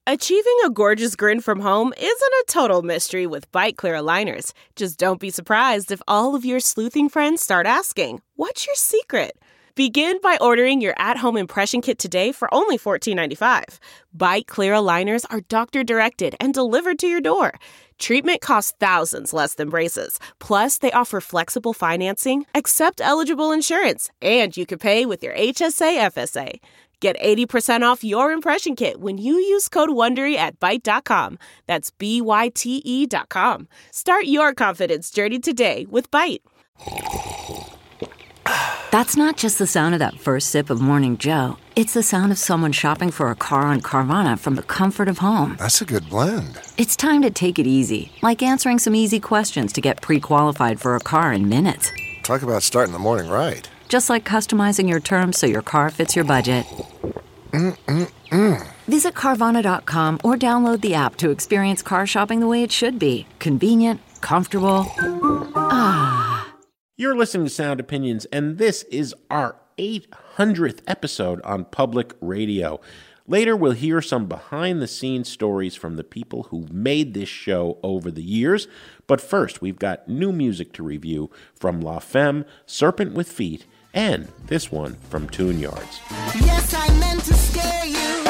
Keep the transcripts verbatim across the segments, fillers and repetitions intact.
Achieving a gorgeous grin from home isn't a total mystery with Byte Clear aligners. Just don't be surprised if all of your sleuthing friends start asking, "What's your secret?" Begin by ordering your at-home impression kit today for only fourteen ninety-five. Byte Clear aligners are doctor-directed and delivered to your door. Treatment costs thousands less than braces. Plus, they offer flexible financing, accept eligible insurance, and you can pay with your H S A F S A. Get eighty percent off your impression kit when you use code WONDERY at byte dot com. That's B Y T E dot com. Start your confidence journey today with Byte. That's not just the sound of that first sip of Morning Joe. It's the sound of someone shopping for a car on Carvana from the comfort of home. That's a good blend. It's time to take it easy, like answering some easy questions to get pre-qualified for a car in minutes. Talk about starting the morning right. Just like customizing your terms so your car fits your budget. Mm-mm-mm. Visit Carvana dot com or download the app to experience car shopping the way it should be. Convenient, comfortable. Ah. You're listening to Sound Opinions, and this is our eight hundredth episode on public radio. Later, we'll hear some behind-the-scenes stories from the people who made this show over the years. But first, we've got new music to review from La Femme, Serpent with Feet, and this one from Tune Yards. Yes, I meant to scare you.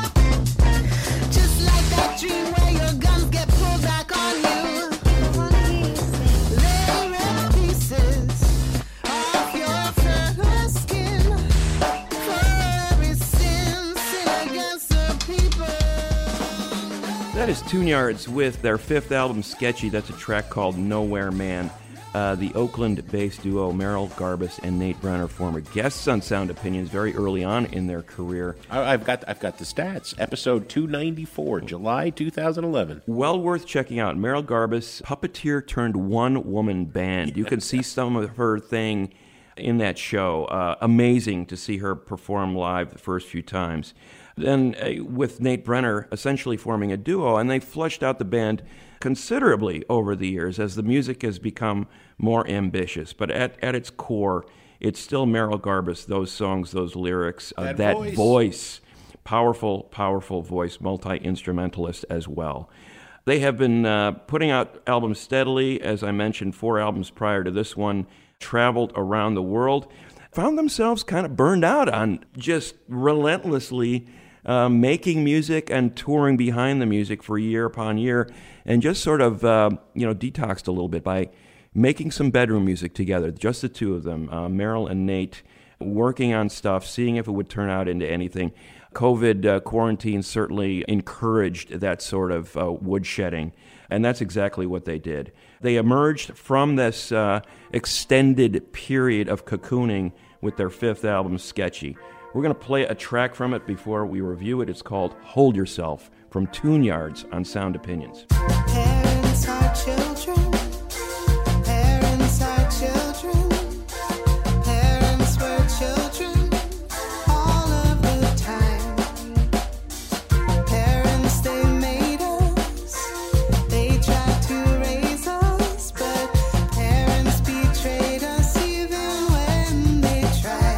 Just like that dream where your guns get pulled back on you. Lay red pieces off your fair skin. For every sin, sin against the people. That is Tune Yards with their fifth album, Sketchy. That's a track called Nowhere Man. Uh, the Oakland-based duo Merrill Garbus and Nate Brenner, former guests on Sound Opinions very early on in their career. I, I've got I've got the stats. Episode two ninety-four, July two thousand eleven. Well worth checking out. Merrill Garbus, puppeteer turned one-woman band. You can see some of her thing in that show. Uh, amazing to see her perform live the first few times. Then uh, with Nate Brenner essentially forming a duo, and they fleshed out the band considerably over the years as the music has become more ambitious. But at, at its core, it's still Merrill Garbus, those songs, those lyrics, uh, that, that voice. voice, powerful, powerful voice, multi-instrumentalist as well. They have been uh, putting out albums steadily, as I mentioned, four albums prior to this one, traveled around the world, found themselves kind of burned out on just relentlessly Uh, making music and touring behind the music for year upon year, and just sort of, uh, you know, detoxed a little bit by making some bedroom music together, just the two of them, uh, Merrill and Nate, working on stuff, seeing if it would turn out into anything. COVID uh, quarantine certainly encouraged that sort of uh, woodshedding, and that's exactly what they did. They emerged from this uh, extended period of cocooning with their fifth album, Sketchy. We're going to play a track from it before we review it. It's called Hold Yourself from Tune Yards on Sound Opinions. Parents are children. Parents are children. Parents were children all of the time. Parents, they made us. They tried to raise us, but parents betrayed us even when they tried.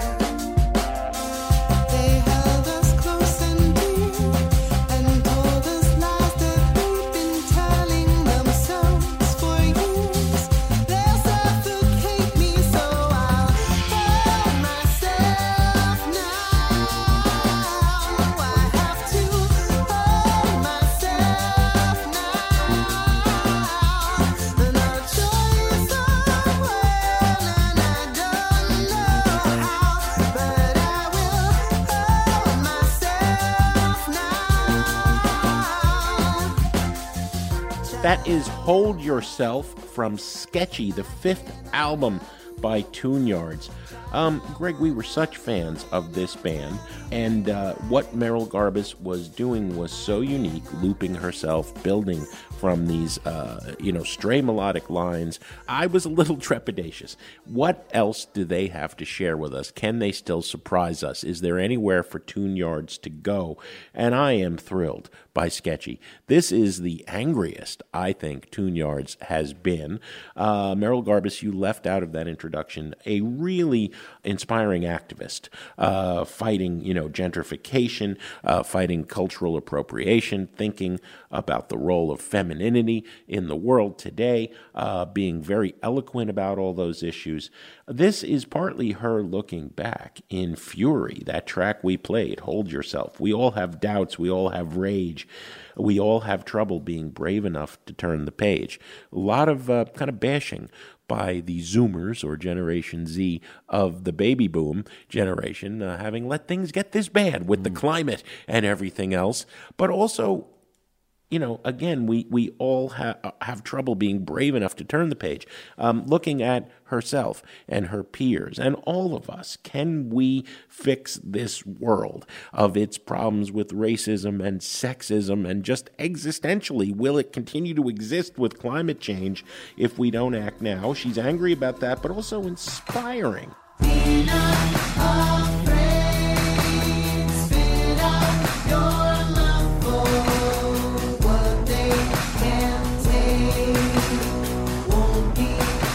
That is Hold Yourself from Sketchy, the fifth album by Tune Yards. Um, Greg, we were such fans of this band, and uh, what Merrill Garbus was doing was so unique, looping herself, building from these, uh, you know, stray melodic lines. I was a little trepidatious. What else do they have to share with us? Can they still surprise us? Is there anywhere for Tune Yards to go? And I am thrilled by Sketchy. This is the angriest, I think, Tune Yards has been. Uh, Merrill Garbus, you left out of that introduction production, a really inspiring activist, uh, fighting, you know, gentrification, uh, fighting cultural appropriation, thinking about the role of femininity in the world today, uh, being very eloquent about all those issues. This is partly her looking back in Fury, that track we played, Hold Yourself. We all have doubts, we all have rage, we all have trouble being brave enough to turn the page. A lot of uh, kind of bashing by the Zoomers or Generation Z of the baby boom generation, uh, having let things get this bad with the climate and everything else, but also, you know, again, we, we all ha- have trouble being brave enough to turn the page. Um, looking at herself and her peers and all of us, can we fix this world of its problems with racism and sexism and just existentially, will it continue to exist with climate change if we don't act now? She's angry about that, but also inspiring. Be not afraid, spit out your love for what they can't take, won't be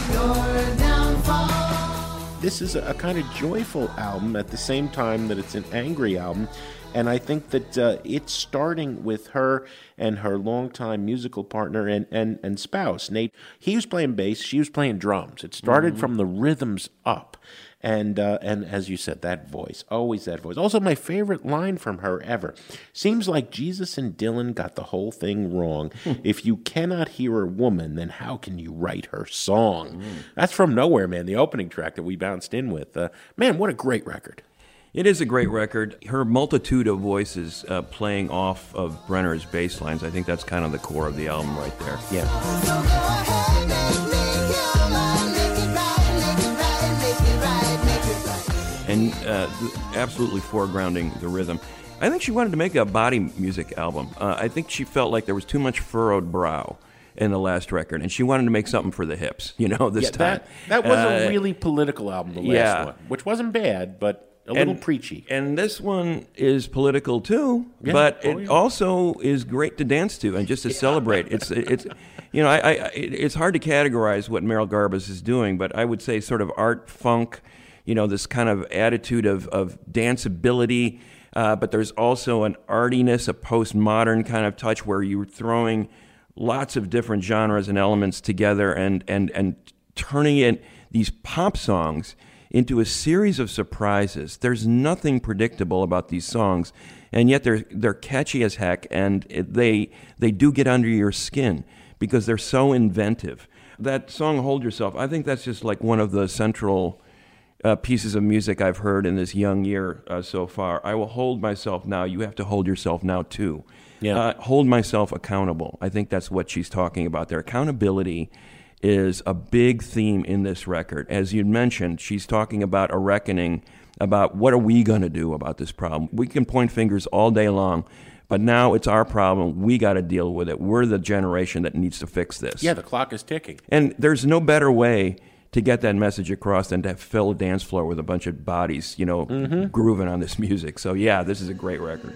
your downfall. This is a, a kind of joyful album at the same time that it's an angry album. And I think that uh, it's starting with her and her longtime musical partner and, and, and spouse, Nate. He was playing bass, she was playing drums. It started mm-hmm. from the rhythms up. And uh, and as you said, that voice, always that voice. Also, my favorite line from her ever. Seems like Jesus and Dylan got the whole thing wrong. If you cannot hear a woman, then how can you write her song? Mm. That's from Nowhere, man, the opening track that we bounced in with. Uh, man, what a great record. It is a great record. Her multitude of voices uh, playing off of Brenner's bass lines, I think that's kind of the core of the album right there. Yeah. So go ahead, make, make your mind, make it right, make it right, make it right, make it right. And uh, th- absolutely foregrounding the rhythm. I think she wanted to make a body music album. Uh, I think she felt like there was too much furrowed brow in the last record, and she wanted to make something for the hips, you know, this yeah, time. That, that was uh, a really political album, the last yeah. one, which wasn't bad, but a little and, preachy. And this one is political too, yeah. but oh, it yeah. also is great to dance to and just to celebrate. It's it's you know I, I it's hard to categorize what Merrill Garbus is doing, but I would say sort of art funk, you know, this kind of attitude of of danceability, uh, but there's also an artiness, a postmodern kind of touch where you're throwing lots of different genres and elements together and and and turning it these pop songs into a series of surprises. There's nothing predictable about these songs, and yet they're they're catchy as heck, and it, they they do get under your skin because they're so inventive. That song "Hold Yourself," I think that's just like one of the central uh, pieces of music I've heard in this young year uh, so far. I will hold myself now. You have to hold yourself now too. Yeah. Uh, hold myself accountable. I think that's what she's talking about there. Accountability is a big theme in this record. As you mentioned, she's talking about a reckoning about what are we going to do about this problem. We can point fingers all day long, but now it's our problem. We got to deal with it. We're the generation that needs to fix this. Yeah, the clock is ticking. And there's no better way to get that message across than to fill a dance floor with a bunch of bodies, you know, mm-hmm. grooving on this music. So yeah, this is a great record.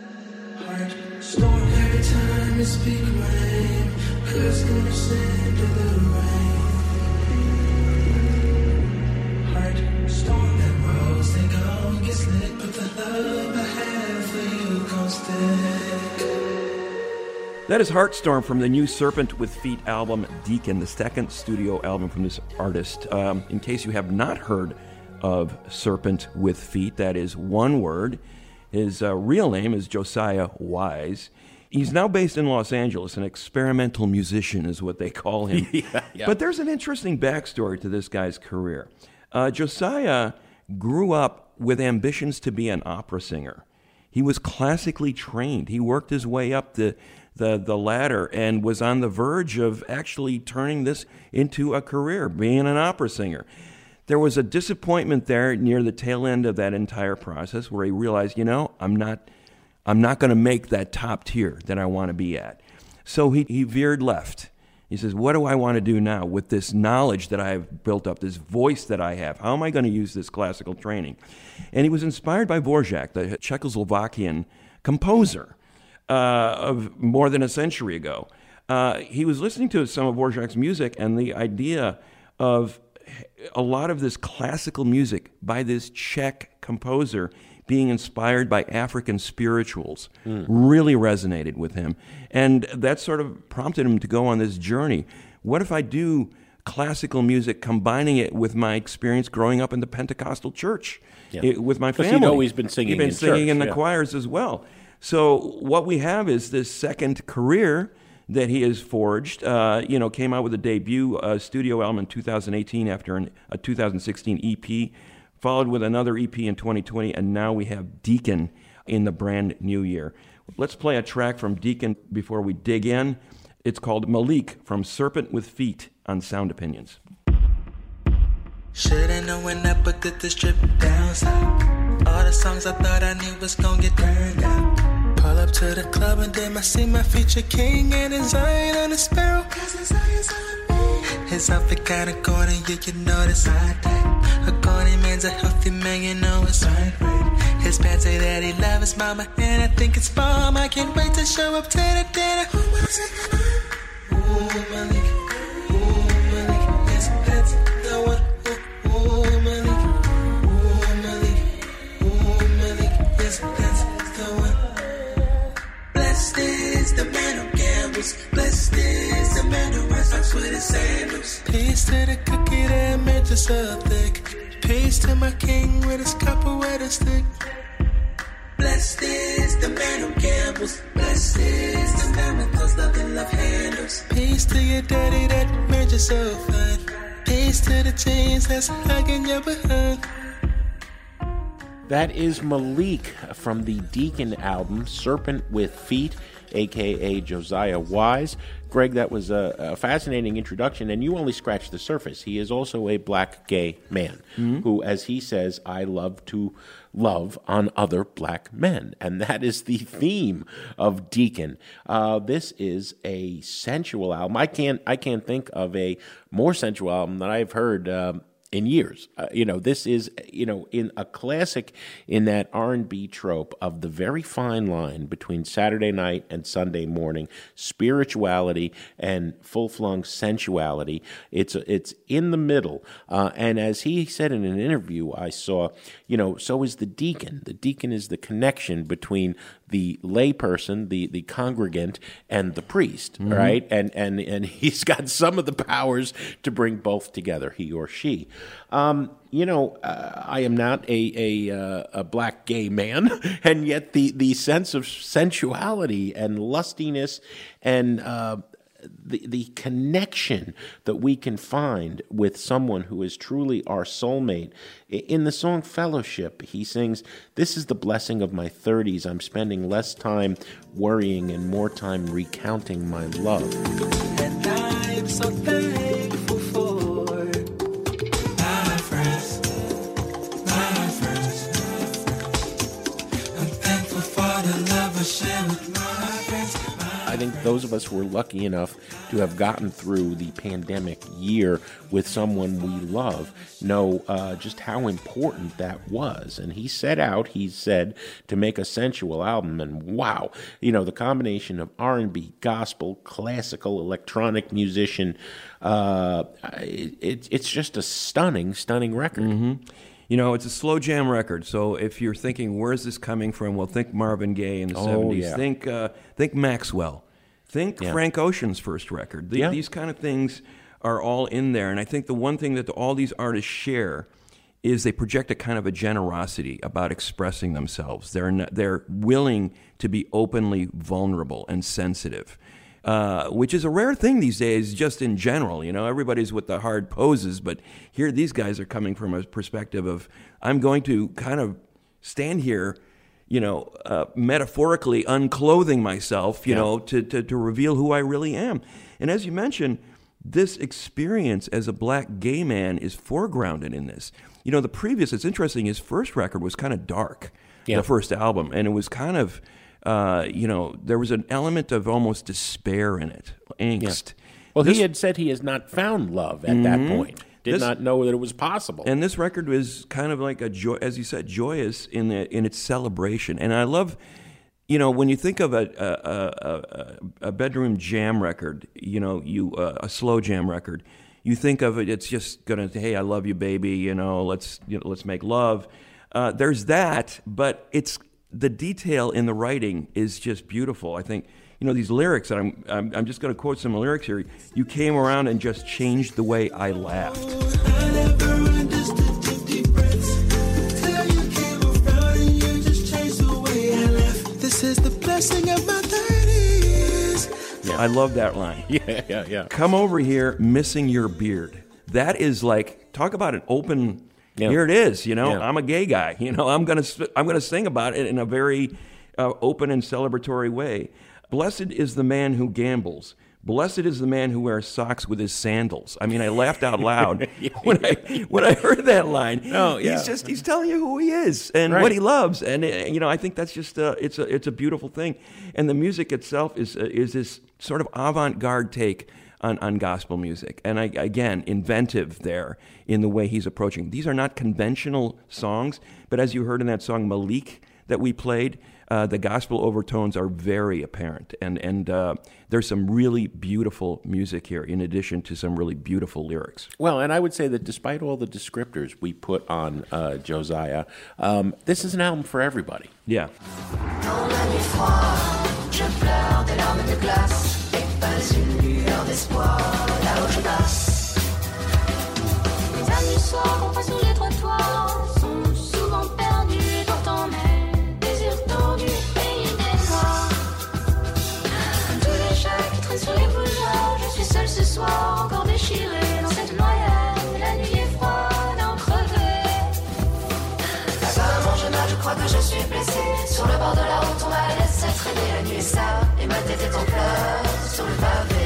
Heart storm every time you speak rain, 'cause gonna send a little rain. Heart storm that rolls, they gon' get slick, but the love I have for you gon' stick. That is Heartstorm from the new Serpent with Feet album, Deacon, the second studio album from this artist. Um, in case you have not heard of Serpent with Feet, that is one word. His uh, real name is Josiah Wise. He's now based in Los Angeles. An experimental musician is what they call him. yeah, yeah. But there's an interesting backstory to this guy's career. Uh, Josiah grew up with ambitions to be an opera singer. He was classically trained. He worked his way up the, the, the ladder and was on the verge of actually turning this into a career, being an opera singer. There was a disappointment there near the tail end of that entire process where he realized, you know, I'm not I'm not going to make that top tier that I want to be at. So he, he veered left. He says, what do I want to do now with this knowledge that I have built up, this voice that I have? How am I going to use this classical training? And he was inspired by Dvorak, the Czechoslovakian composer uh, of more than a century ago. Uh, he was listening to some of Dvorak's music, and the idea of a lot of this classical music by this Czech composer being inspired by African spirituals mm. really resonated with him. And that sort of prompted him to go on this journey. What if I do classical music, combining it with my experience growing up in the Pentecostal church yeah. it, with my family? Because he'd always been singing He'd been in singing church, in the yeah. choirs as well. So what we have is this second career that he has forged. Uh, you know, came out with a debut uh, studio album in two thousand eighteen after an, a two thousand sixteen E P, followed with another E P in twenty twenty, and now we have Deacon in the brand new year. Let's play a track from Deacon before we dig in. It's called Malik from Serpent with Feet on Sound Opinions. Should've known when I booked it this trip down south. All the songs I thought I knew was gonna get turned out. Pull up to the club and then I see my future king and his Zion on the sparrow. His outfit kinda corny, yeah, you know this I take. A corny man's a healthy man, you know it's right. His pants say that he loves his mama, and I think it's bomb. I can't wait to show up to the dinner. Ooh, Malik, ooh, Malik, yes, that's the one. Ooh, ooh, Malik, ooh, Malik, ooh, Malik, yes, that's the one. Blessed is the man who gambles. Blessed is the man who wears socks with his sandals. Peace to the cookie that made you so thick. Peace to my king with his copper with a stick. Blessed is the man who gambles. Blessed is the man with those love and love handles. Peace to your daddy that made you so fine. Peace to the chains that's hugging your behind. That is Malik from the Deacon album, Serpent with Feet, a k a. Josiah Wise. Greg, that was a, a fascinating introduction, and you only scratched the surface. He is also a black gay man mm-hmm. who, as he says, I love to love on other black men. And that is the theme of Deacon. Uh, this is a sensual album. I can't, I can't think of a more sensual album that I've heard um, in years. Uh, you know, this is, you know, in a classic in that R and B trope of the very fine line between Saturday night and Sunday morning, spirituality and full-flung sensuality. It's it's in the middle. Uh, and as he said in an interview I saw, you know, so is the deacon. The deacon is the connection between the layperson, the the congregant, and the priest, mm-hmm. right? And and and he's got some of the powers to bring both together, he or she. Um, you know, uh, I am not a a, uh, a black gay man, and yet the the sense of sensuality and lustiness and uh, the the connection that we can find with someone who is truly our soulmate. In the song Fellowship, he sings, "This is the blessing of my thirties. I'm spending less time worrying and more time recounting my love." And I'm so thankful for my friends, my friends. I'm thankful for the love I share with my friends. I think those of us who were lucky enough to have gotten through the pandemic year with someone we love know uh, just how important that was. And he set out, he said, to make a sensual album. And wow, you know, the combination of R and B, gospel, classical, electronic musician, uh, it, it's just a stunning, stunning record. Mm-hmm. You know, it's a slow jam record, so if you're thinking, where's this coming from? Well, think Marvin Gaye in the oh, seventies. Yeah. Think uh, think Maxwell. Think yeah. Frank Ocean's first record. The, yeah. These kind of things are all in there, and I think the one thing that all these artists share is they project a kind of a generosity about expressing themselves. They're not, they're willing to be openly vulnerable and sensitive. Uh, which is a rare thing these days, just in general. You know, everybody's with the hard poses, but here these guys are coming from a perspective of, I'm going to kind of stand here, you know, uh, metaphorically unclothing myself, you yeah. know, to, to, to reveal who I really am. And as you mentioned, this experience as a black gay man is foregrounded in this. You know, the previous, it's interesting, his first record was kind of dark, yeah. the first album, and it was kind of, Uh, you know, there was an element of almost despair in it, angst. Yeah. Well, this, he had said he has not found love at mm-hmm. that point. Did this, not know that it was possible. And this record was kind of like a joy, as you said, joyous in the, in its celebration. And I love, you know, when you think of a a, a, a bedroom jam record, you know, you uh, a slow jam record, you think of it, it's just gonna, hey, I love you, baby, you know, let's you know, let's make love. Uh, there's that, but it's the detail in the writing is just beautiful. I think, you know, these lyrics, and I'm I'm, I'm just going to quote some lyrics here. You came around and just changed the way I laughed. I never understood the deep breaths till you came around and you just changed the way I left. This is the blessing of my thirties. Yeah. I love that line. Yeah, yeah, yeah. Come over here, missing your beard. That is like, talk about an open. Yeah. Here it is. You know, yeah. I'm a gay guy. You know, I'm gonna I'm gonna sing about it in a very uh, open and celebratory way. Blessed is the man who gambles. Blessed is the man who wears socks with his sandals. I mean, I laughed out loud when I when I heard that line. Oh, yeah. He's just he's telling you who he is and right. what he loves, and you know, I think that's just uh, it's a it's a beautiful thing, and the music itself is uh, is this sort of avant-garde take on, on gospel music, and I, again, inventive there in the way he's approaching. These are not conventional songs, but as you heard in that song Malik that we played, uh, the gospel overtones are very apparent, and and uh, there's some really beautiful music here, in addition to some really beautiful lyrics. Well, and I would say that despite all the descriptors we put on uh, Josiah, um, this is an album for everybody. Yeah. Dans la nuit froide, je pleure des larmes de glace, et pas une lueur d'espoir là où je passe. Les amis soirs qu'on passe sous les trottoirs sont souvent perdus dans ton mer, désir tendu, pays des noirs. Tous les chats qui traînent sur les bougeoirs, je suis seule ce soir, encore déchirée dans cette noyade. La nuit est froide, en crevée. Apparemment je nage, je crois que je suis blessée. Sur le bord de la route, on m'a laissé traîner. La nuit est sale, et ma tête est en pleurs sur le pavé.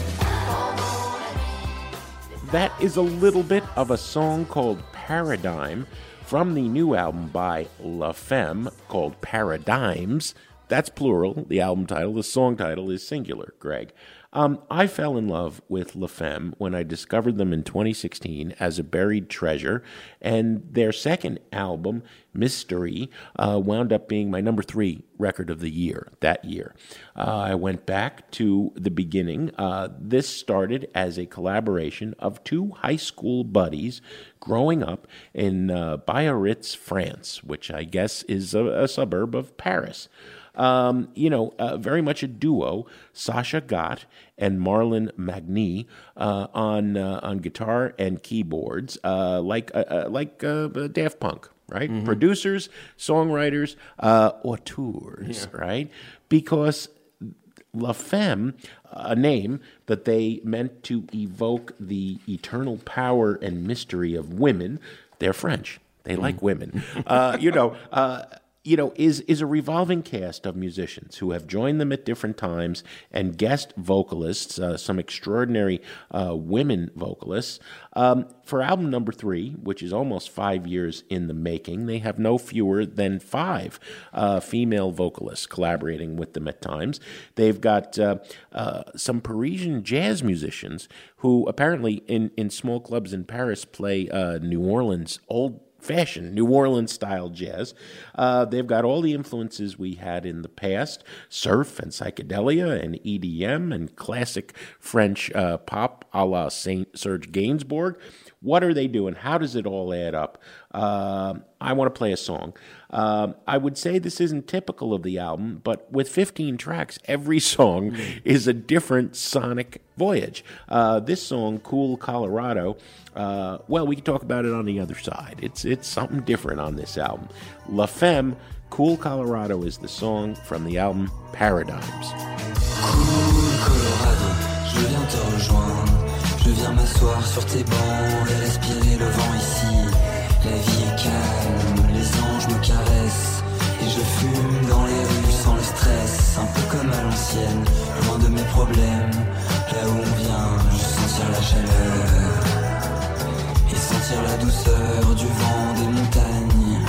That is a little bit of a song called Paradigm from the new album by La Femme called Paradigms. That's plural, the album title. The song title is singular, Greg. Um, I fell in love with La Femme when I discovered them in twenty sixteen as a buried treasure, and their second album, Mystery, uh, wound up being my number three record of the year that year. Uh, I went back to the beginning. Uh, this started as a collaboration of two high school buddies growing up in uh, Biarritz, France, which I guess is a, a suburb of Paris. Um, you know, uh, very much a duo, Sasha Gott and Marlon Magny uh, on uh, on guitar and keyboards, uh, like uh, uh, like uh, Daft Punk, right? Mm-hmm. Producers, songwriters, uh, auteurs, yeah. right? Because La Femme, a name that they meant to evoke the eternal power and mystery of women. They're French. They mm-hmm. like women. Uh, you know. Uh, you know, is is a revolving cast of musicians who have joined them at different times, and guest vocalists, uh, some extraordinary uh, women vocalists. Um, for album number three, which is almost five years in the making, they have no fewer than five uh, female vocalists collaborating with them at times. They've got uh, uh, some Parisian jazz musicians who apparently in, in small clubs in Paris play uh, New Orleans old fashion, New Orleans-style jazz. Uh, they've got all the influences we had in the past, surf and psychedelia and E D M and classic French uh, pop a la Saint Serge Gainsbourg. What are they doing? How does it all add up? Uh, I want to play a song. Uh, I would say this isn't typical of the album, but with fifteen tracks, every song is a different sonic voyage. Uh, this song, Cool Colorado, uh, well, we can talk about it on the other side. It's it's something different on this album. La Femme, Cool Colorado is the song from the album Paradigms. Cool Colorado, je viens te rejoindre. Je viens m'asseoir sur tes bancs et respirer le vent ici. La vie est calme, les anges me caressent. Et je fume dans les rues sans le stress. Un peu comme à l'ancienne, loin de mes problèmes. Là où on vient, juste sentir la chaleur. Et sentir la douceur du vent des montagnes.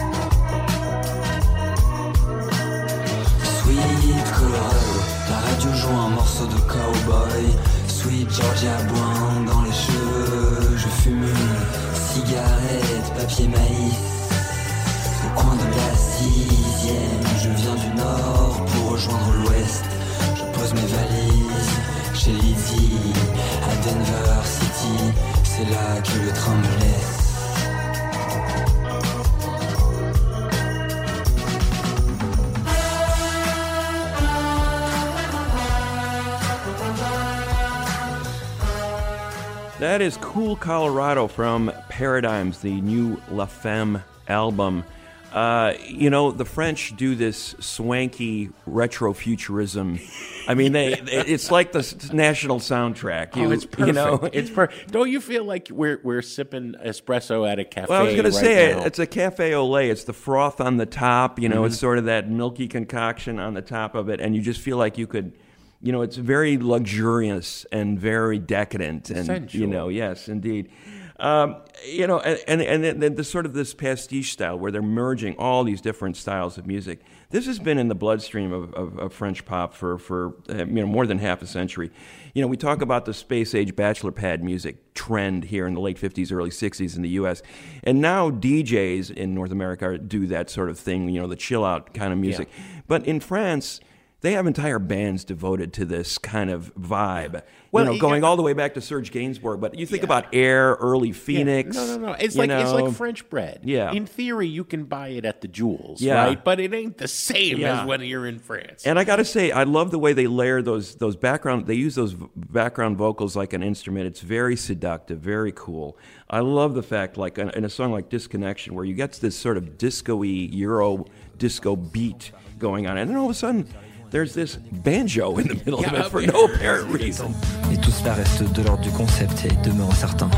Sweet Colorado, la radio joue un morceau de cowboy. Sweet Georgia Boin dans les cheveux. Je fume une cigarette, papier maïs. Au coin de la sixième, je viens du nord pour rejoindre l'ouest. Je pose mes valises chez Lizzie à Denver City. c'est là que le train me laisse. That is Cool Colorado from Paradigms, the new La Femme album. Uh, you know, the French do this swanky retrofuturism. I mean, they it's like the national soundtrack. You, oh, it's perfect. You know? It's per- Don't you feel like we're we're sipping espresso at a cafe? Well, I was going to right say now? it's a cafe au lait. It's the froth on the top. You know, mm-hmm. It's sort of that milky concoction on the top of it, and you just feel like you could. You know, it's very luxurious and very decadent, and Sensual. You know, yes, indeed. Um, you know, and and and then the sort of this pastiche style where they're merging all these different styles of music. This has been in the bloodstream of, of, of French pop for for uh, you know more than half a century. You know, we talk about the space age bachelor pad music trend here in the late fifties, early sixties in the U S, and now D Js in North America do that sort of thing. You know, the chill out kind of music, yeah. But in France. They have entire bands devoted to this kind of vibe, well, you know, going yeah. all the way back to Serge Gainsbourg. But you think yeah. about Air, early Phoenix. Yeah. No, no, no. It's like know. it's like French bread. Yeah. In theory, you can buy it at the Jewels, yeah. right? But it ain't the same yeah. as when you're in France. And I got to say, I love the way they layer those those background. They use those background vocals like an instrument. It's very seductive, very cool. I love the fact, like in a song like Disconnection, where you get this sort of disco-y Euro disco beat going on, and then all of a sudden. There's this banjo in the middle yeah, of it for no apparent reason. Et tout cela reste de l'ordre du concept et demeure incertain.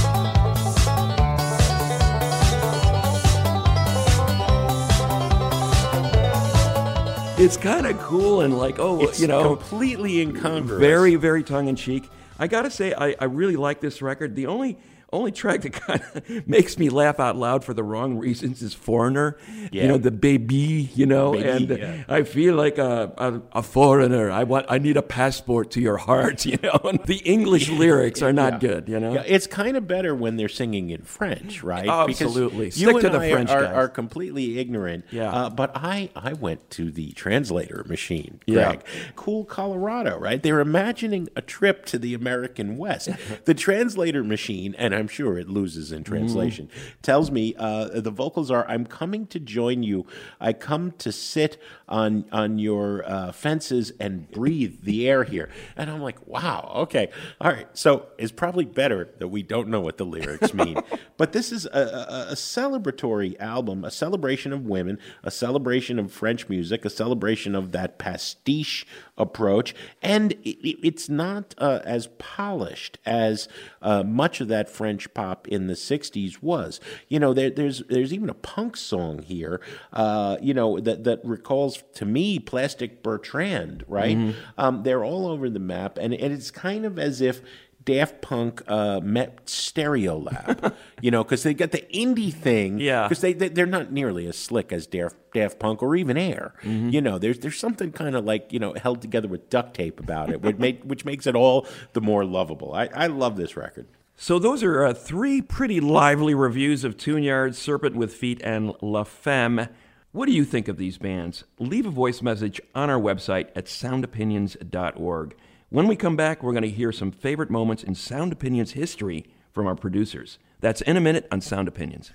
It's kind of cool and like, oh, it's you know. completely incongruous. Very, very tongue-in-cheek. I got to say, I, I really like this record. The only... Only track that kind of makes me laugh out loud for the wrong reasons is Foreigner. Yeah. You know, the baby, you know, baby, and yeah. I feel like a, a, a foreigner. I want, I need a passport to your heart, you know. And the English lyrics are not yeah. good, you know. Yeah, it's kind of better when they're singing in French, right? Oh, absolutely. Because Stick you to and the I French are, guys. are completely ignorant. Yeah. Uh, but I, I went to the translator machine, Yeah. Greg. Cool Colorado, right? They're imagining a trip to the American West. The translator machine, and I'm sure it loses in translation, mm. tells me uh, the vocals are, I'm coming to join you. I come to sit on on your uh, fences and breathe the air here. And I'm like, wow, okay. All right. So it's probably better that we don't know what the lyrics mean. But this is a, a, a celebratory album, a celebration of women, a celebration of French music, a celebration of that pastiche approach. And it, it's not uh, as polished as uh, much of that French pop in the sixties was. You know, there, there's there's even a punk song here, uh, you know, that, that recalls to me Plastic Bertrand, right? Mm-hmm. Um, they're all over the map, and, and it's kind of as if Daft Punk uh, met Stereolab, you know, because they got the indie thing. Yeah. Because they, they, they're not nearly as slick as Daft, Daft Punk or even Air. Mm-hmm. You know, there's there's something kind of like, you know, held together with duct tape about it, which, make, which makes it all the more lovable. I, I love this record. So those are uh, three pretty lively reviews of Tune-Yards, Serpent with Feet, and La Femme. What do you think of these bands? Leave a voice message on our website at sound opinions dot org. When we come back, we're going to hear some favorite moments in Sound Opinions history from our producers. That's in a minute on Sound Opinions.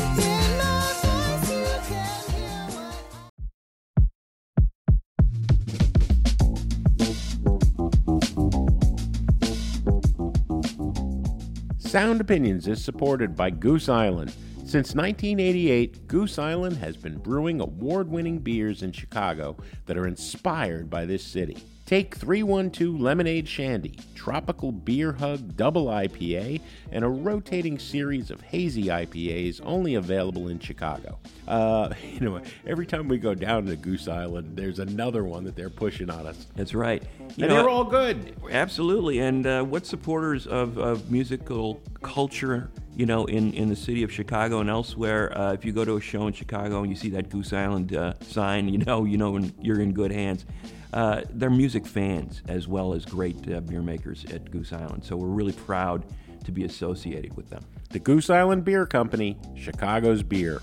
Sound Opinions is supported by Goose Island. Since nineteen eighty-eight, Goose Island has been brewing award-winning beers in Chicago that are inspired by this city. Take three one two Lemonade Shandy, Tropical Beer Hug Double I P A, and a rotating series of hazy I P As only available in Chicago. Uh, you know, every time we go down to Goose Island, there's another one that they're pushing on us. That's right. You and know, they're all good. Absolutely. And uh, what supporters of, of musical culture, you know, in, in the city of Chicago and elsewhere, uh, if you go to a show in Chicago and you see that Goose Island uh, sign, you know, you know when you're in good hands. Uh, they're music fans as well as great uh, beer makers at Goose Island. So we're really proud to be associated with them. The Goose Island Beer Company, Chicago's beer.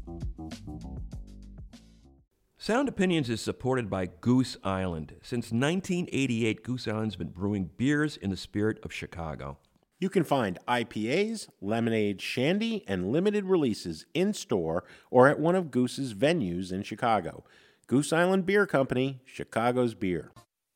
Sound Opinions is supported by Goose Island. Since nineteen eighty-eight, Goose Island's been brewing beers in the spirit of Chicago. You can find I P As, lemonade, shandy, and limited releases in-store or at one of Goose's venues in Chicago. Goose Island Beer Company, Chicago's beer.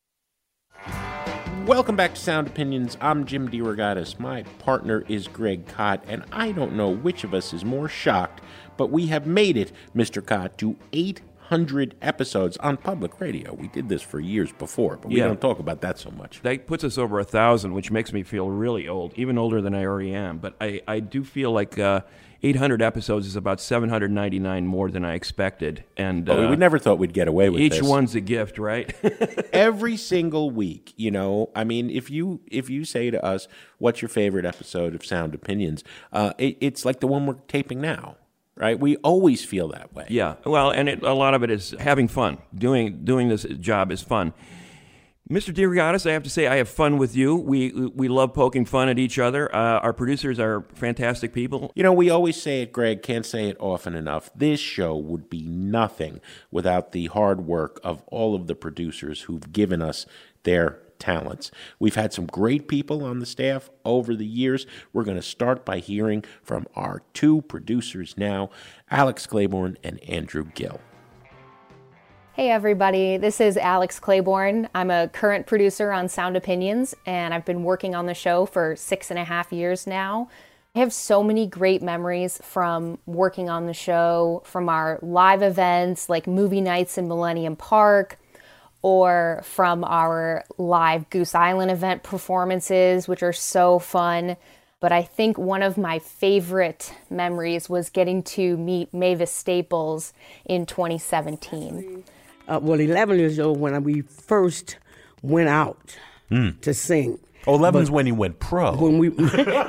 Welcome back to Sound Opinions. I'm Jim DeRogatis. My partner is Greg Kot, and I don't know which of us is more shocked, but we have made it, Mister Kot, to eight hundred episodes on public radio. We did this for years before, but we Yeah. don't talk about that so much. That puts us over a thousand, which makes me feel really old, even older than I already am. But I, I do feel like uh, eight hundred episodes is about seven hundred ninety-nine more than I expected. And Well, uh, we never thought we'd get away with each this. one's a gift, right? Every single week, you know, I mean, if you if you say to us, what's your favorite episode of Sound Opinions, uh, it, it's like the one we're taping now, right? We always feel that way. Yeah, well, and it, a lot of it is having fun. Doing doing this job is fun. Mister DeRogatis, I have to say, I have fun with you. We we love poking fun at each other. Uh, our producers are fantastic people. You know, we always say it, Greg, can't say it often enough. This show would be nothing without the hard work of all of the producers who've given us their talents. We've had some great people on the staff over the years. We're going to start by hearing from our two producers now, Alex Claiborne and Andrew Gill. Hey everybody, this is Alex Claiborne. I'm a current producer on Sound Opinions, and I've been working on the show for six and a half years now. I have so many great memories from working on the show, from our live events like movie nights in Millennium Park, or from our live Goose Island event performances, which are so fun. But I think one of my favorite memories was getting to meet Mavis Staples in twenty seventeen. Uh, well, eleven years old when we first went out Mm. to sing. Oh, eleven's But when you went pro. When we,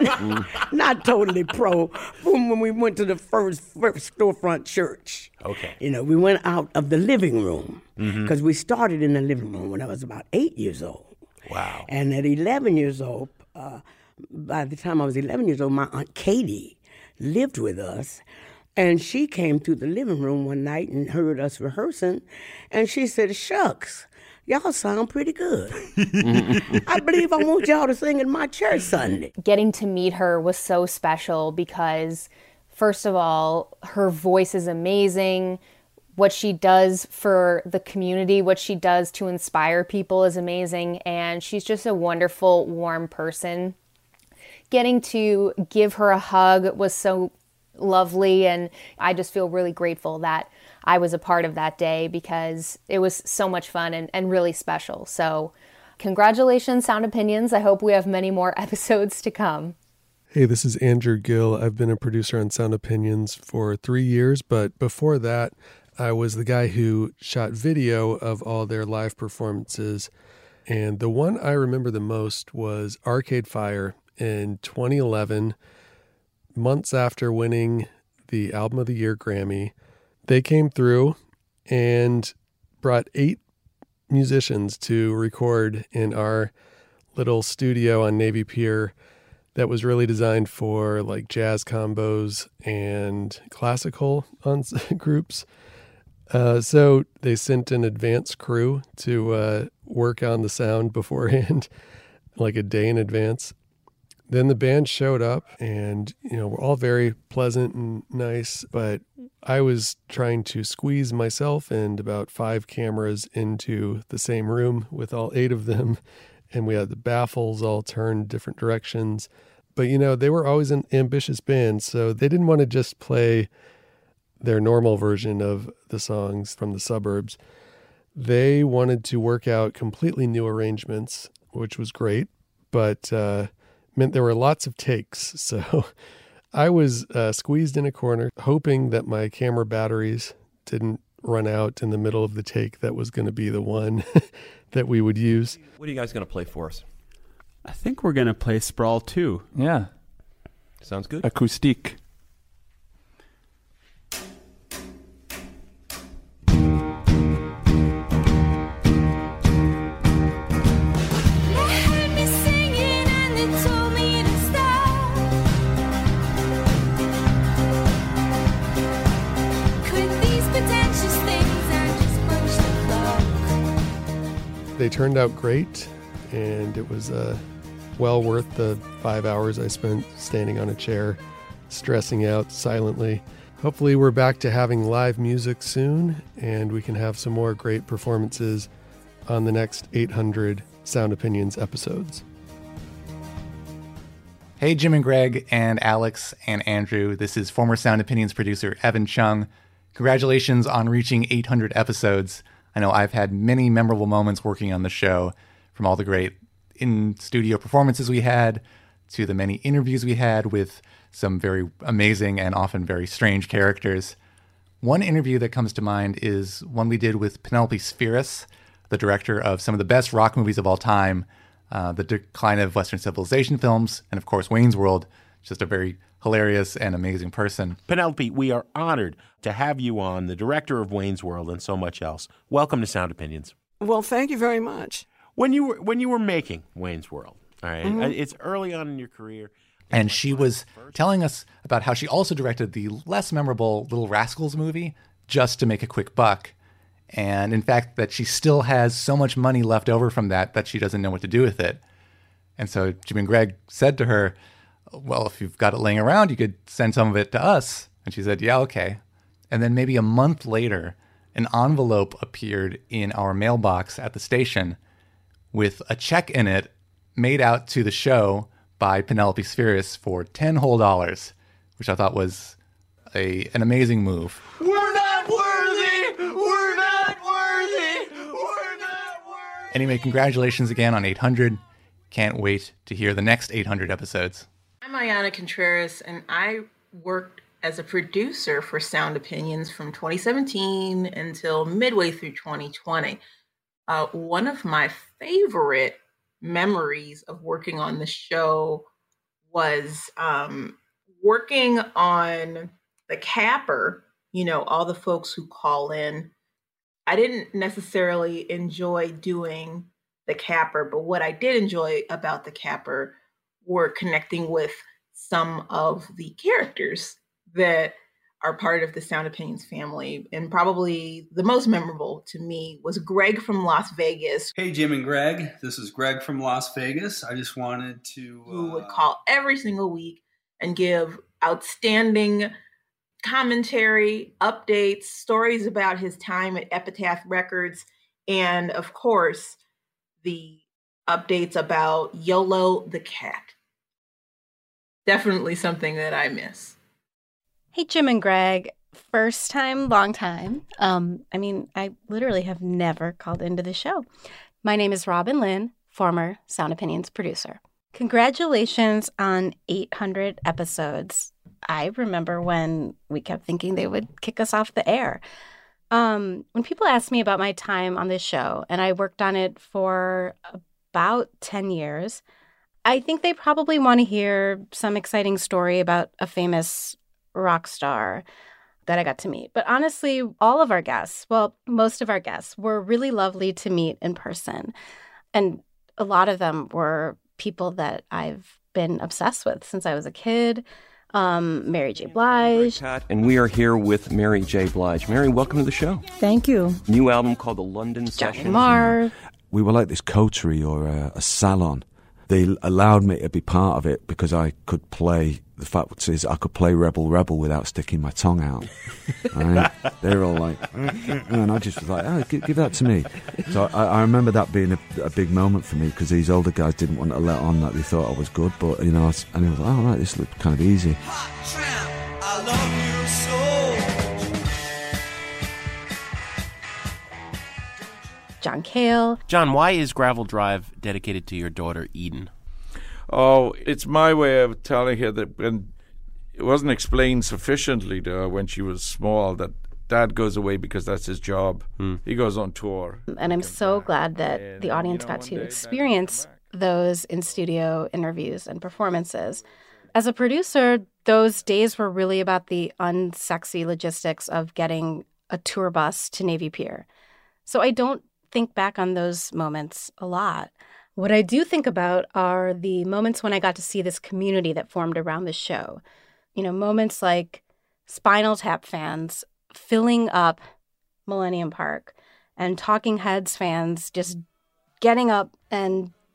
not totally pro, when, when we went to the first, first storefront church. Okay. You know, we went out of the living room Mhm. because we started in the living room when I was about eight years old. Wow. And at eleven years old, uh, by the time I was eleven years old, my Aunt Katie lived with us. And she came through the living room one night and heard us rehearsing. And she said, shucks, y'all sound pretty good. I believe I want y'all to sing in my church Sunday. Getting to meet her was so special because, first of all, her voice is amazing. What she does for the community, what she does to inspire people is amazing. And she's just a wonderful, warm person. Getting to give her a hug was so lovely, and I just feel really grateful that I was a part of that day because it was so much fun and, and really special. So congratulations, Sound Opinions. I hope we have many more episodes to come. Hey, this is Andrew Gill. I've been a producer on Sound Opinions for three years, but before that, I was the guy who shot video of all their live performances. And the one I remember the most was Arcade Fire in twenty eleven. Months after winning the Album of the Year Grammy, they came through and brought eight musicians to record in our little studio on Navy Pier that was really designed for like jazz combos and classical ons- groups. Uh, so they sent an advance crew to uh, work on the sound beforehand, like a day in advance. Then the band showed up and, you know, we're all very pleasant and nice, but I was trying to squeeze myself and about five cameras into the same room with all eight of them. And we had the baffles all turned different directions. But, you know, they were always an ambitious band, so they didn't want to just play their normal version of the songs from the suburbs. They wanted to work out completely new arrangements, which was great, but uh, meant there were lots of takes. So I was uh, squeezed in a corner, hoping that my camera batteries didn't run out in the middle of the take that was going to be the one that we would use. What are you guys going to play for us? I think we're going to play Sprawl two. Yeah. Sounds good. Acoustique. They turned out great, and it was a well worth the five hours I spent standing on a chair, stressing out silently. Hopefully we're back to having live music soon, and we can have some more great performances on the next eight hundred Sound Opinions episodes. Hey, Jim and Greg and Alex and Andrew. This is former Sound Opinions producer Evan Chung. Congratulations on reaching eight hundred episodes. I know I've had many memorable moments working on the show, from all the great in-studio performances we had to the many interviews we had with some very amazing and often very strange characters. One interview that comes to mind is one we did with Penelope Spheris, the director of some of the best rock movies of all time, uh, The Decline of Western Civilization films, and of course Wayne's World. Just a very hilarious and amazing person. Penelope, we are honored to have you on, the director of Wayne's World and so much else. Welcome to Sound Opinions. Well, thank you very much. When you were when you were making Wayne's World, all right, Mhm. it's early on in your career. And she was telling us about how she also directed the less memorable Little Rascals movie just to make a quick buck. And in fact, that she still has so much money left over from that that she doesn't know what to do with it. And so Jim and Greg said to her, well, if you've got it laying around, you could send some of it to us. And she said, yeah, okay. And then maybe a month later, an envelope appeared in our mailbox at the station with a check in it made out to the show by Penelope Spheris for ten whole dollars, which I thought was a an amazing move. We're not worthy! We're not worthy! We're not worthy! Anyway, congratulations again on eight hundred. Can't wait to hear the next eight hundred episodes. I'm Ayana Contreras, and I worked as a producer for Sound Opinions from twenty seventeen until midway through twenty twenty. Uh, one of my favorite memories of working on the show was um, working on the capper, you know, all the folks who call in. I didn't necessarily enjoy doing the capper, but what I did enjoy about the capper were connecting with some of the characters that are part of the Sound Opinions family. And probably the most memorable to me was Greg from Las Vegas. Hey, Jim and Greg. This is Greg from Las Vegas. I just wanted to... Uh... Who would call every single week and give outstanding commentary, updates, stories about his time at Epitaph Records, and of course, the updates about YOLO the cat. Definitely something that I miss. Hey, Jim and Greg. First time, long time. Um, I mean, I literally have never called into the show. My name is Robin Lynn, former Sound Opinions producer. Congratulations on eight hundred episodes. I remember when we kept thinking they would kick us off the air. Um, when people ask me about my time on this show, and I worked on it for about ten years, I think they probably want to hear some exciting story about a famous rock star that I got to meet. But honestly, all of our guests, well, most of our guests were really lovely to meet in person. And a lot of them were people that I've been obsessed with since I was a kid. Um, Mary J. Blige. And we are here with Mary J. Blige. Mary, welcome to the show. Thank you. New album called The London Sessions. Marv. We were like this coterie or a, a salon. They allowed me to be part of it because I could play, the fact is I could play Rebel Rebel without sticking my tongue out. Right? They were all like, and I just was like, oh, give, give that to me. So I, I remember that being a, a big moment for me because these older guys didn't want to let on that they thought I was good, but, you know, and it was like, oh, right, this looked kind of easy. I love you so. John Cale. John, why is Gravel Drive dedicated to your daughter, Eden? Oh, it's my way of telling her that when it wasn't explained sufficiently to her when she was small that Dad goes away because that's his job. Hmm. He goes on tour. And I'm so glad that the audience got to experience those in-studio interviews and performances. As a producer, those days were really about the unsexy logistics of getting a tour bus to Navy Pier. So I don't think back on those moments a lot. What I do think about are the moments when I got to see this community that formed around the show. You know, moments like Spinal Tap fans filling up Millennium Park and Talking Heads fans just getting up and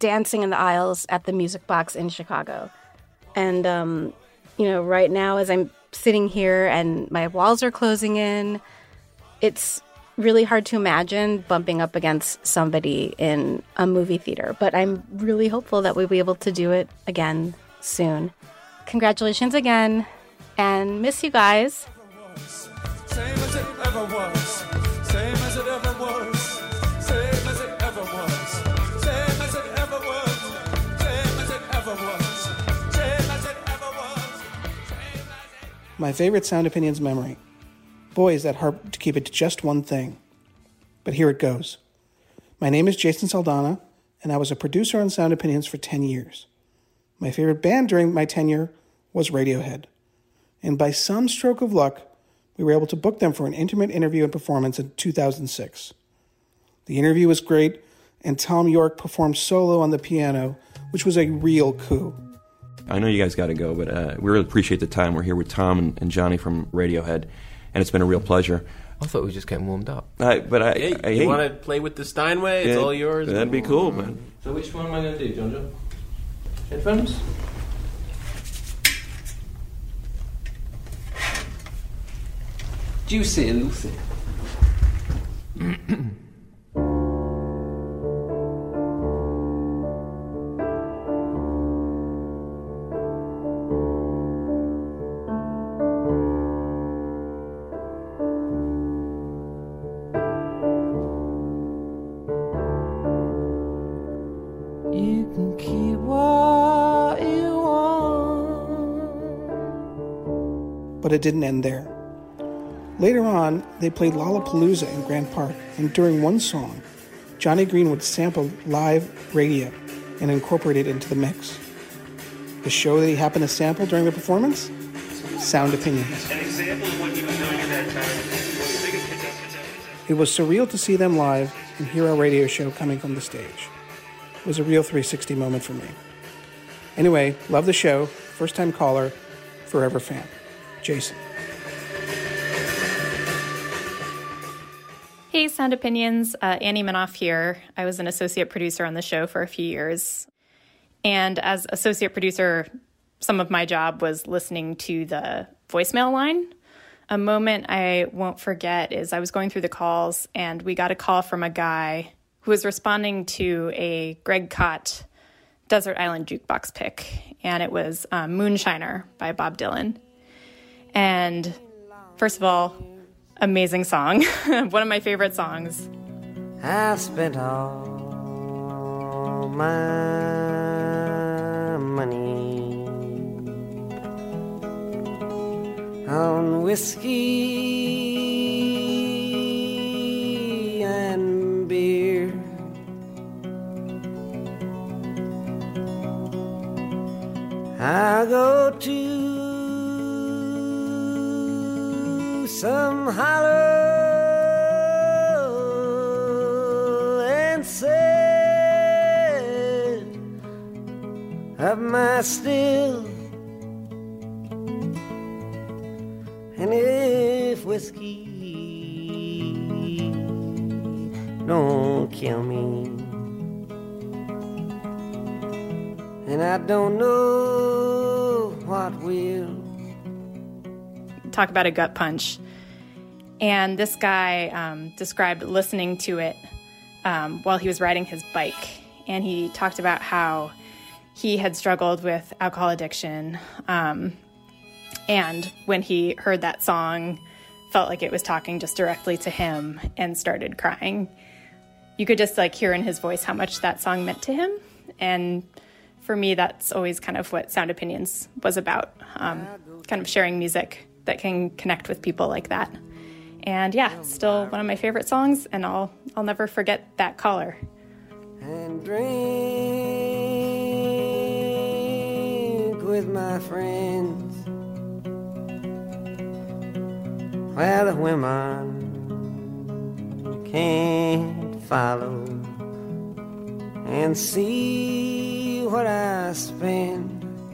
dancing in the aisles at the Music Box in Chicago. And, um, you know, right now as I'm sitting here and my walls are closing in, it's really hard to imagine bumping up against somebody in a movie theater. But I'm really hopeful that we'll be able to do it again soon. Congratulations again, and miss you guys. Same as it ever was. Same as it ever was. Same as it ever was. Same as it ever was. Same as it ever was. Same as it ever was. My favorite Sound Opinions memory. Boy, is that hard to keep it to just one thing. But here it goes. My name is Jason Saldana, and I was a producer on Sound Opinions for ten years. My favorite band during my tenure was Radiohead. And by some stroke of luck, we were able to book them for an intimate interview and performance in two thousand six. The interview was great, and Tom York performed solo on the piano, which was a real coup. I know you guys got to go, but uh, we really appreciate the time. We're here with Tom and, and Johnny from Radiohead, and it's been a real pleasure. I thought we were just getting warmed up. I, but I, Hey, I, you hey, want to play with the Steinway? It's yeah, all yours. That'd be cool, man. So which one am I going to do, Jojo? Headphones? Juicy and Lucy. You can keep what you want. But it didn't end there. Later on, they played Lollapalooza in Grant Park, and during one song, Johnny Greenwood sampled live radio and incorporated it into the mix. The show that he happened to sample during the performance? Sound Opinions. An example of what he was doing at that time. It was surreal to see them live and hear our radio show coming from the stage. It was a real three sixty moment for me. Anyway, love the show, first time caller, forever fan. Jason. Hey, Sound Opinions. Uh, Annie Minoff here. I was an associate producer on the show for a few years. And as associate producer, some of my job was listening to the voicemail line. A moment I won't forget is I was going through the calls and we got a call from a guy who was responding to a Greg Kot Desert Island Jukebox pick. And it was um, Moonshiner by Bob Dylan. And first of all, amazing song. One of my favorite songs. I've spent all my money on whiskey and beer. I'll go to some hollow and set up my still. And if whiskey don't kill me, and I don't know what will. Talk about a gut punch. And this guy um, described listening to it um, while he was riding his bike. And he talked about how he had struggled with alcohol addiction. Um, and when he heard that song, felt like it was talking just directly to him and started crying. You could just like hear in his voice how much that song meant to him. And for me, that's always kind of what Sound Opinions was about, um, kind of sharing music that can connect with people like that. And yeah, still one of my favorite songs, and I'll I'll never forget that caller. And drink with my friends where the women can't follow, and see what I spend.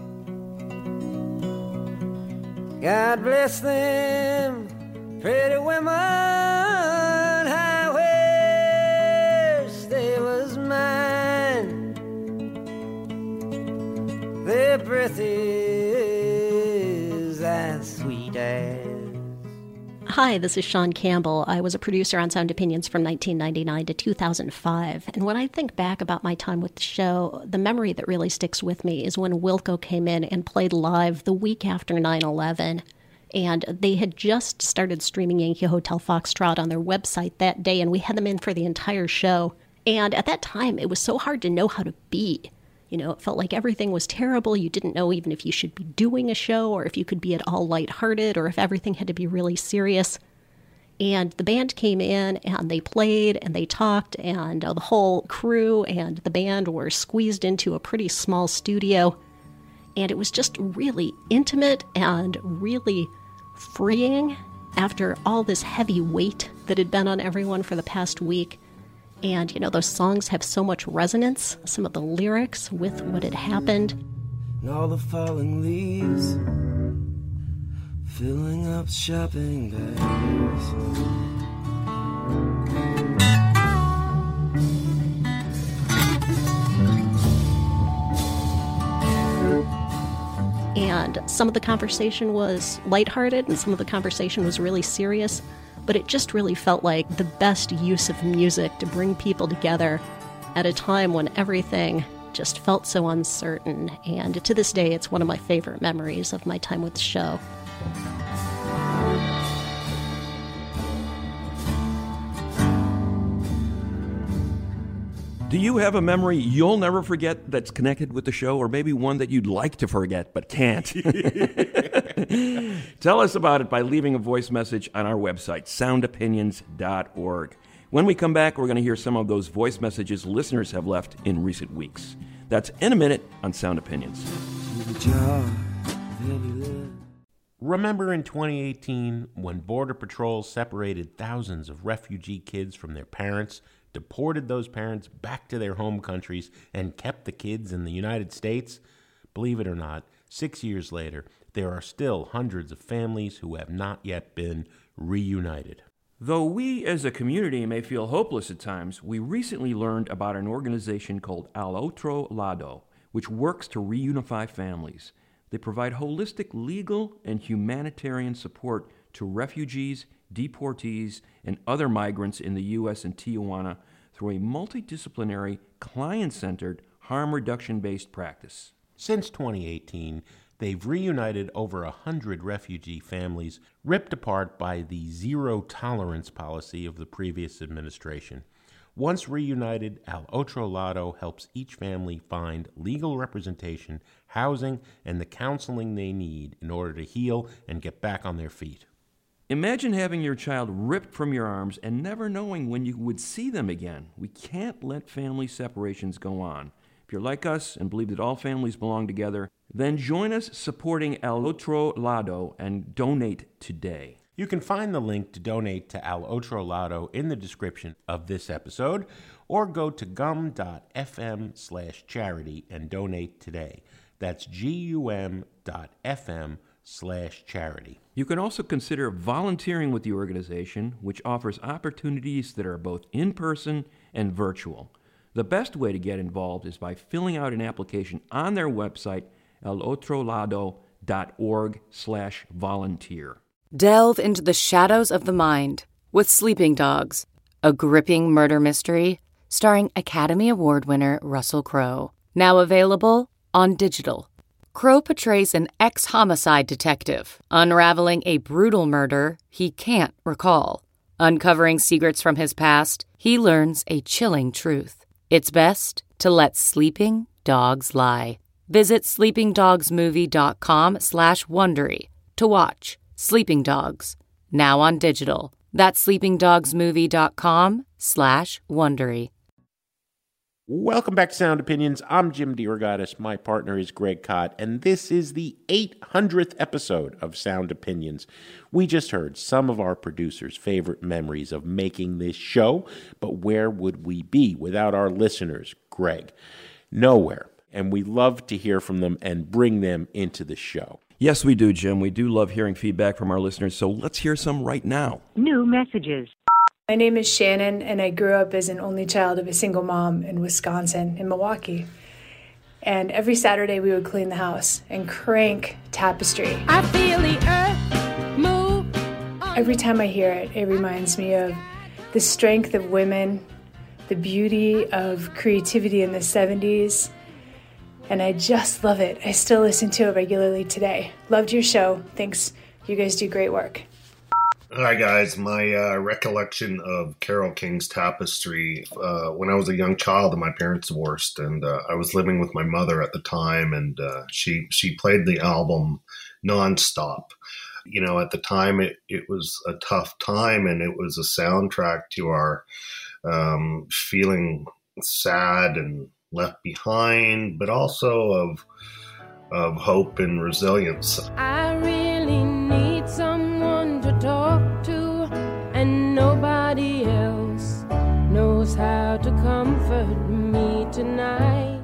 God bless them, pretty women, I wish they was mine. Their breath is as sweet as. Hi, this is Sean Campbell. I was a producer on Sound Opinions from nineteen ninety-nine to two thousand five. And when I think back about my time with the show, the memory that really sticks with me is when Wilco came in and played live the week after nine eleven. And they had just started streaming Yankee Hotel Foxtrot on their website that day, and we had them in for the entire show. And at that time, it was so hard to know how to be. You know, it felt like everything was terrible. You didn't know even if you should be doing a show or if you could be at all lighthearted or if everything had to be really serious. And the band came in and they played and they talked, and uh, the whole crew and the band were squeezed into a pretty small studio. And it was just really intimate and really freeing after all this heavy weight that had been on everyone for the past week. And, you know, those songs have so much resonance, some of the lyrics with what had happened. And all the falling leaves filling up shopping bags. And some of the conversation was lighthearted and some of the conversation was really serious. But it just really felt like the best use of music to bring people together at a time when everything just felt so uncertain. And to this day, it's one of my favorite memories of my time with the show. Do you have a memory you'll never forget that's connected with the show, or maybe one that you'd like to forget but can't? Tell us about it by leaving a voice message on our website, sound opinions dot org. When we come back, we're going to hear some of those voice messages listeners have left in recent weeks. That's in a minute on Sound Opinions. Remember in twenty eighteen when Border Patrol separated thousands of refugee kids from their parents, deported those parents back to their home countries, and kept the kids in the United States? Believe it or not, six years later, there are still hundreds of families who have not yet been reunited. Though we as a community may feel hopeless at times, we recently learned about an organization called Al Otro Lado, which works to reunify families. They provide holistic legal and humanitarian support to refugees, deportees, and other migrants in the U S and Tijuana through a multidisciplinary, client-centered, harm reduction-based practice. Since twenty eighteen, they've reunited over a hundred refugee families ripped apart by the zero-tolerance policy of the previous administration. Once reunited, Al Otro Lado helps each family find legal representation, housing, and the counseling they need in order to heal and get back on their feet. Imagine having your child ripped from your arms and never knowing when you would see them again. We can't let family separations go on. If you're like us and believe that all families belong together, then join us supporting Al Otro Lado and donate today. You can find the link to donate to Al Otro Lado in the description of this episode, or go to gum.fm slash charity and donate today. That's gum.fm slash charity. You can also consider volunteering with the organization, which offers opportunities that are both in-person and virtual. The best way to get involved is by filling out an application on their website, elotrolado.org slash volunteer. Delve into the shadows of the mind with Sleeping Dogs, a gripping murder mystery starring Academy Award winner Russell Crowe. Now available on digital. Crowe portrays an ex-homicide detective unraveling a brutal murder he can't recall. Uncovering secrets from his past, he learns a chilling truth. It's best to let sleeping dogs lie. Visit sleepingdogsmovie.com slash Wondery to watch Sleeping Dogs, now on digital. That's sleepingdogsmovie.com slash Wondery. Welcome back to Sound Opinions. I'm Jim DeRogatis. My partner is Greg Kot, and this is the eight hundredth episode of Sound Opinions. We just heard some of our producers' favorite memories of making this show, but where would we be without our listeners, Greg? Nowhere. And we love to hear from them and bring them into the show. Yes, we do, Jim. We do love hearing feedback from our listeners, so let's hear some right now. New messages. My name is Shannon, and I grew up as an only child of a single mom in Wisconsin, in Milwaukee. And every Saturday we would clean the house and crank Tapestry. I feel the earth move. Every time I hear it, it reminds me of the strength of women, the beauty of creativity in the seventies, and I just love it. I still listen to it regularly today. Loved your show. Thanks. You guys do great work. Hi, guys. My uh, recollection of Carole King's Tapestry, uh, when I was a young child and my parents divorced, and uh, I was living with my mother at the time, and uh, she, she played the album nonstop. You know, at the time, it, it was a tough time, and it was a soundtrack to our um, feeling sad and left behind, but also of of hope and resilience. I really need someone to talk to, and nobody else knows how to comfort me tonight.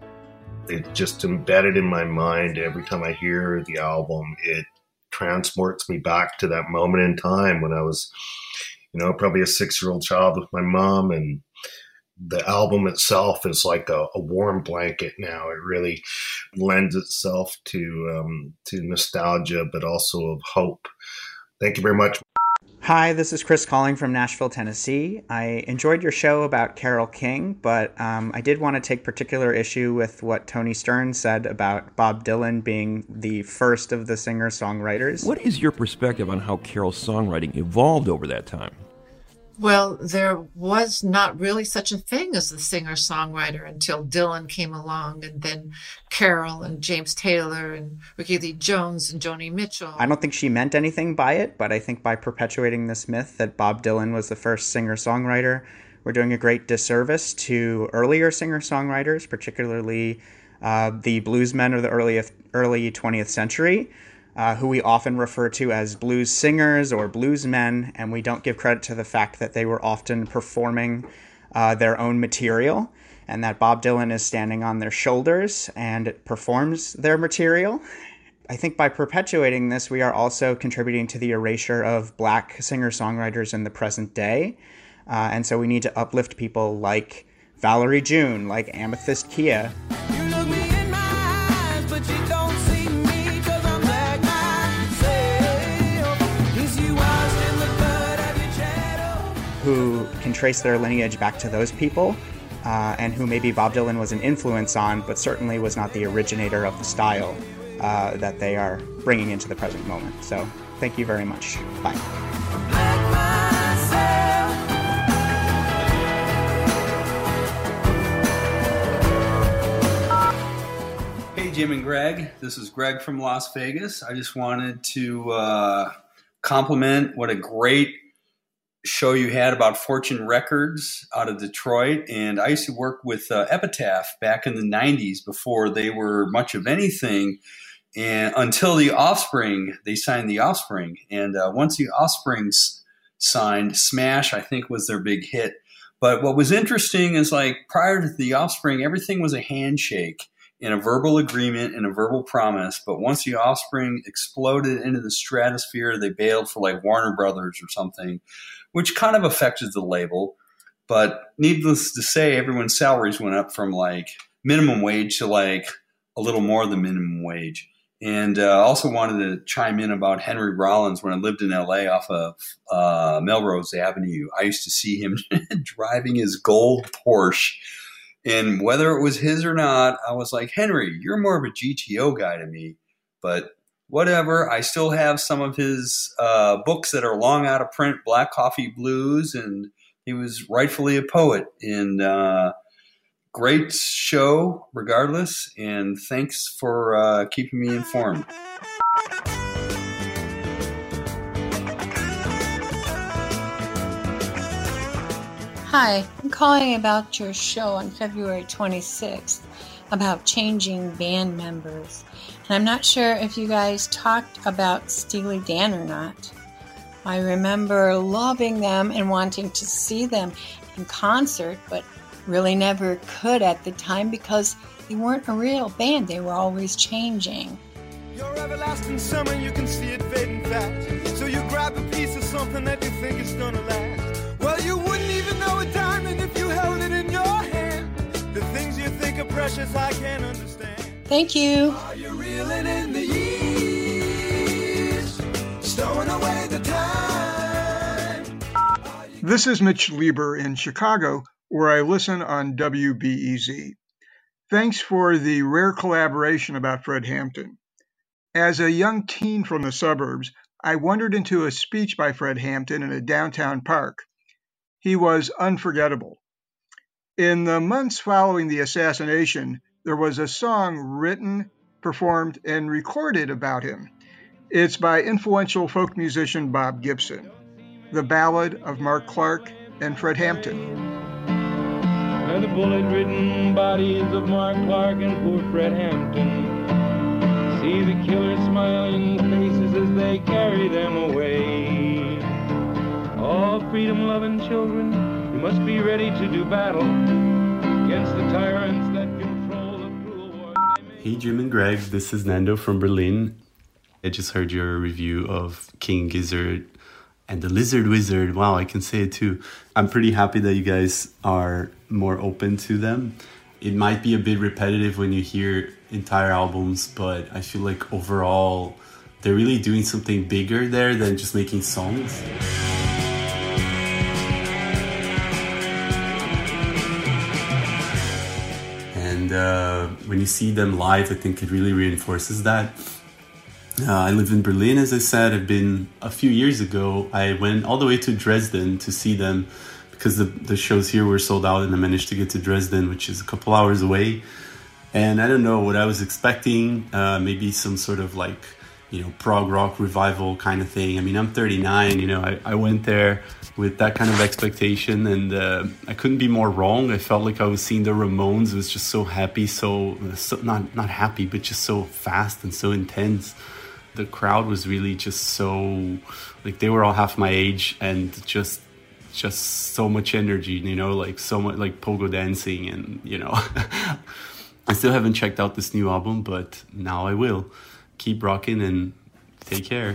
It's just embedded in my mind. Every time I hear the album, it transports me back to that moment in time when I was, you know, probably a six-year-old child with my mom, and the album itself is like a, a warm blanket now. It really lends itself to um, to nostalgia, but also of hope. Thank you very much. Hi, this is Chris calling from Nashville, Tennessee. I enjoyed your show about Carole King, but um, I did want to take particular issue with what Tony Stern said about Bob Dylan being the first of the singer-songwriters. What is your perspective on how Carol's songwriting evolved over that time? Well, there was not really such a thing as the singer-songwriter until Dylan came along, and then Carole and James Taylor and Ricky Lee Jones and Joni Mitchell. I don't think she meant anything by it, but I think by perpetuating this myth that Bob Dylan was the first singer-songwriter, we're doing a great disservice to earlier singer-songwriters, particularly uh, the bluesmen of the early, early twentieth century. Uh, who we often refer to as blues singers or bluesmen, and we don't give credit to the fact that they were often performing uh, their own material, and that Bob Dylan is standing on their shoulders and performs their material. I think by perpetuating this, we are also contributing to the erasure of black singer-songwriters in the present day, uh, and so we need to uplift people like Valerie June, like Amethyst Kia. You look me in my eyes, but you don't see me. Who can trace their lineage back to those people, uh, and who maybe Bob Dylan was an influence on, but certainly was not the originator of the style uh, that they are bringing into the present moment. So thank you very much. Bye. Hey, Jim and Greg. This is Greg from Las Vegas. I just wanted to uh, compliment what a great show you had about Fortune Records out of Detroit. And I used to work with uh, Epitaph back in the nineties before they were much of anything, and until the Offspring, they signed the Offspring. And uh, once the Offspring s- signed, Smash, I think, was their big hit. But what was interesting is, like, prior to the Offspring, everything was a handshake and a verbal agreement and a verbal promise. But once the Offspring exploded into the stratosphere, they bailed for like Warner Brothers or something, which kind of affected the label. But needless to say, everyone's salaries went up from like minimum wage to like a little more than minimum wage. And I uh, also wanted to chime in about Henry Rollins. When I lived in L A off of uh, Melrose Avenue, I used to see him driving his gold Porsche. And whether it was his or not, I was like, Henry, you're more of a G T O guy to me. But whatever, I still have some of his uh, books that are long out of print, Black Coffee Blues, and he was rightfully a poet. And uh, great show, regardless, and thanks for uh, keeping me informed. Hi, I'm calling about your show on February twenty-sixth about changing band members. And I'm not sure if you guys talked about Steely Dan or not. I remember loving them and wanting to see them in concert, but really never could at the time because they weren't a real band. They were always changing. Your everlasting summer, you can see it fading fast. So you grab a piece of something that you think is gonna last. Well, you wouldn't even know a diamond if you held it in your hand. The things you think about precious I can't understand. Thank you. Are you reeling in the years, stowing away the time? This is Mitch Lieber in Chicago, where I listen on W B E Z. Thanks for the rare collaboration about Fred Hampton. As a young teen from the suburbs, I wandered into a speech by Fred Hampton in a downtown park. He was unforgettable. In the months following the assassination, there was a song written, performed, and recorded about him. It's by influential folk musician Bob Gibson, The Ballad of Mark Clark and Fred Hampton. And the bullet-ridden bodies of Mark Clark and poor Fred Hampton. See the killers' smiling faces as they carry them away. All freedom-loving children, you must be ready to do battle against the tyrants that control the cruel war. Hey Jim and Greg, this is Nando from Berlin. I just heard your review of King Gizzard and the Lizard Wizard. Wow, I can say it too. I'm pretty happy that you guys are more open to them. It might be a bit repetitive when you hear entire albums, but I feel like overall they're really doing something bigger there than just making songs. And uh, when you see them live, I think it really reinforces that. Uh, I live in Berlin, as I said. I've been a few years ago. I went all the way to Dresden to see them because the, the shows here were sold out, and I managed to get to Dresden, which is a couple hours away. And I don't know what I was expecting, uh, maybe some sort of like, you know, prog rock revival kind of thing. I mean, I'm thirty-nine, you know, I, I went there with that kind of expectation, and uh, I couldn't be more wrong. I felt like I was seeing the Ramones. It was just so happy, so, so not, not happy, but just so fast and so intense. The crowd was really just so, like they were all half my age and just just so much energy, you know, like so much like pogo dancing and, you know. I still haven't checked out this new album, but now I will. Keep rocking and take care.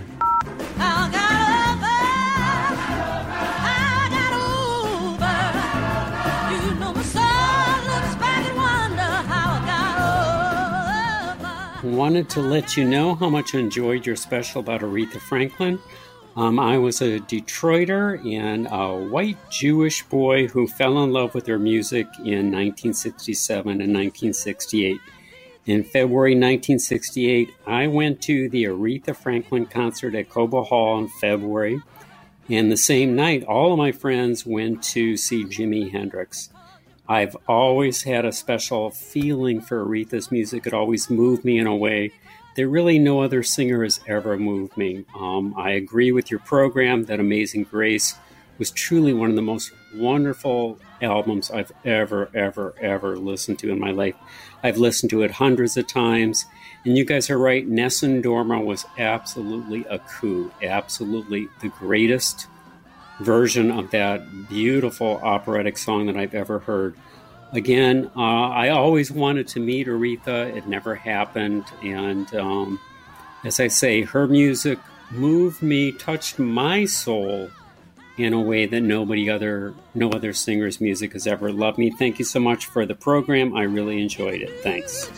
Wanted to let you know how much I enjoyed your special about Aretha Franklin. Um, I was a Detroiter and a white Jewish boy who fell in love with her music in nineteen sixty-seven and nineteen sixty-eight. In February nineteen sixty-eight, I went to the Aretha Franklin concert at Cobo Hall in February. And the same night, all of my friends went to see Jimi Hendrix. I've always had a special feeling for Aretha's music. It always moved me in a way that really no other singer has ever moved me. Um, I agree with your program that Amazing Grace was truly one of the most wonderful albums I've ever, ever, ever listened to in my life. I've listened to it hundreds of times. And you guys are right, Nessun Dorma was absolutely a coup. Absolutely the greatest version of that beautiful operatic song that I've ever heard. Again, uh, I always wanted to meet Aretha. It never happened. And um, as I say, her music moved me, touched my soul in a way that nobody other, no other singer's music has ever loved me. Thank you so much for the program. I really enjoyed it. Thanks.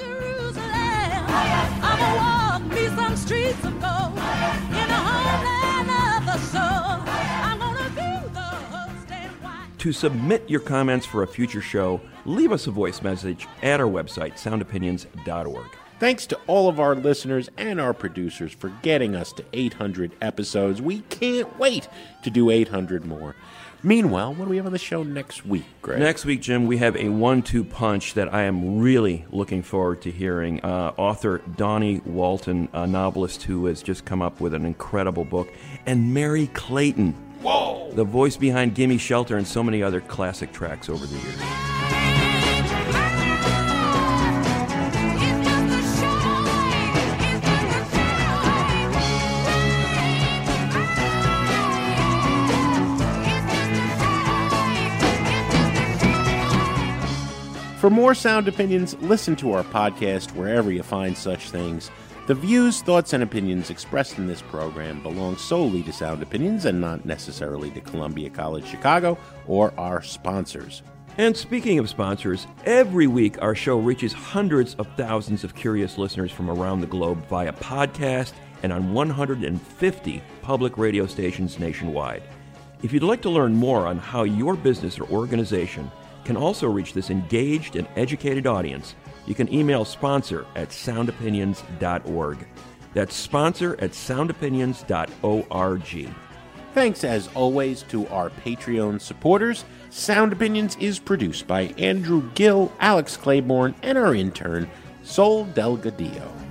To submit your comments for a future show, leave us a voice message at our website, sound opinions dot org. Thanks to all of our listeners and our producers for getting us to eight hundred episodes. We can't wait to do eight hundred more. Meanwhile, what do we have on the show next week, Greg? Next week, Jim, we have a one two punch that I am really looking forward to hearing. Uh, author Donnie Walton, a novelist who has just come up with an incredible book, and Mary Clayton. Whoa! The voice behind Gimme Shelter and so many other classic tracks over the years. For more sound opinions, listen to our podcast wherever you find such things. The views, thoughts, and opinions expressed in this program belong solely to Sound Opinions and not necessarily to Columbia College Chicago or our sponsors. And speaking of sponsors, every week our show reaches hundreds of thousands of curious listeners from around the globe via podcast and on one hundred fifty public radio stations nationwide. If you'd like to learn more on how your business or organization can also reach this engaged and educated audience, you can email sponsor at sound opinions dot org. That's sponsor at sound opinions dot org. Thanks, as always, to our Patreon supporters. Sound Opinions is produced by Andrew Gill, Alex Claiborne, and our intern, Sol Delgadillo.